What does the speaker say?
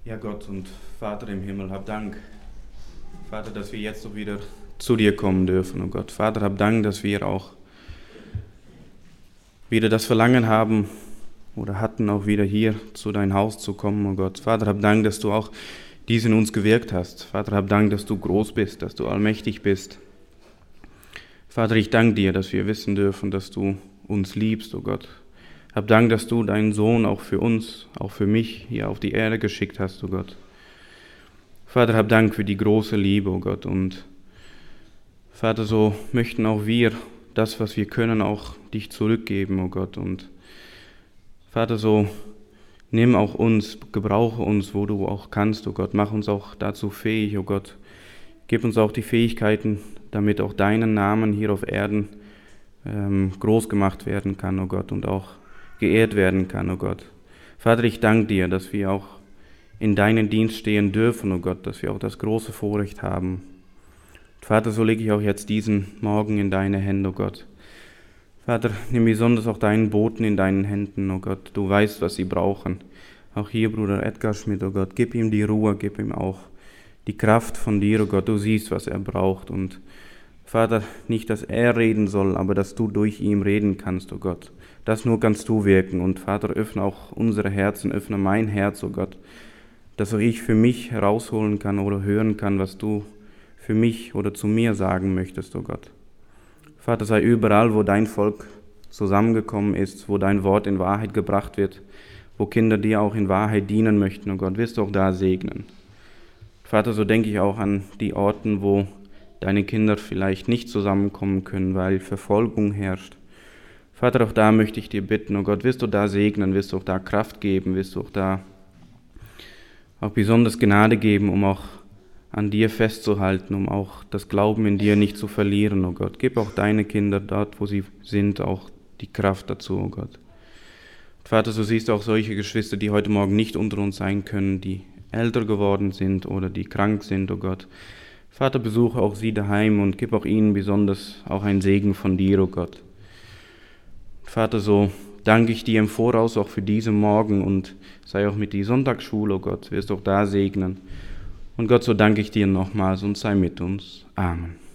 Ja, Gott und Vater im Himmel, hab Dank, Vater, dass wir jetzt doch wieder zu dir kommen dürfen, oh Gott. Vater, hab Dank, dass wir auch wieder das Verlangen haben oder hatten, auch wieder hier zu dein Haus zu kommen, oh Gott. Vater, hab Dank, dass du auch dies in uns gewirkt hast. Vater, hab Dank, dass du groß bist, dass du allmächtig bist. Vater, ich danke dir, dass wir wissen dürfen, dass du uns liebst, oh Gott. Hab Dank, dass du deinen Sohn auch für uns, auch für mich hier auf die Erde geschickt hast, oh Gott. Vater, hab Dank für die große Liebe, oh Gott. Und Vater, so möchten auch wir das, was wir können, auch dich zurückgeben, oh Gott. Und Vater, so nimm auch uns, gebrauche uns, wo du auch kannst, oh Gott. Mach uns auch dazu fähig, oh Gott. Gib uns auch die Fähigkeiten, damit auch deinen Namen hier auf Erden groß gemacht werden kann, oh Gott, und auch geehrt werden kann, oh Gott. Vater, ich danke dir, dass wir auch in deinen Dienst stehen dürfen, oh Gott, dass wir auch das große Vorrecht haben. Vater, so lege ich auch jetzt diesen Morgen in deine Hände, oh Gott. Vater, nimm besonders auch deinen Boten in deinen Händen, oh Gott. Du weißt, was sie brauchen. Auch hier, Bruder Edgar Schmidt, oh Gott, gib ihm die Ruhe, gib ihm auch die Kraft von dir, oh Gott. Du siehst, was er braucht. Und Vater, nicht, dass er reden soll, aber dass du durch ihn reden kannst, oh Gott. Das nur kannst du wirken. Und Vater, öffne auch unsere Herzen, öffne mein Herz, oh Gott, dass auch ich für mich herausholen kann oder hören kann, was du für mich oder zu mir sagen möchtest, oh Gott. Vater, sei überall, wo dein Volk zusammengekommen ist, wo dein Wort in Wahrheit gebracht wird, wo Kinder dir auch in Wahrheit dienen möchten, oh Gott, wirst du auch da segnen. Vater, so denke ich auch an die Orten, wo deine Kinder vielleicht nicht zusammenkommen können, weil Verfolgung herrscht. Vater, auch da möchte ich dir bitten, oh Gott, wirst du da segnen, wirst du auch da Kraft geben, wirst du auch da auch besonders Gnade geben, um auch an dir festzuhalten, um auch das Glauben in dir nicht zu verlieren, oh Gott. Gib auch deine Kinder dort, wo sie sind, auch die Kraft dazu, oh Gott. Vater, so siehst du auch solche Geschwister, die heute Morgen nicht unter uns sein können, die älter geworden sind oder die krank sind, oh Gott. Vater, besuche auch sie daheim und gib auch ihnen besonders auch einen Segen von dir, oh Gott. Vater, so danke ich dir im Voraus auch für diesen Morgen und sei auch mit die Sonntagsschule, oh Gott, wirst auch da segnen. Und Gott, so danke ich dir nochmals und sei mit uns. Amen.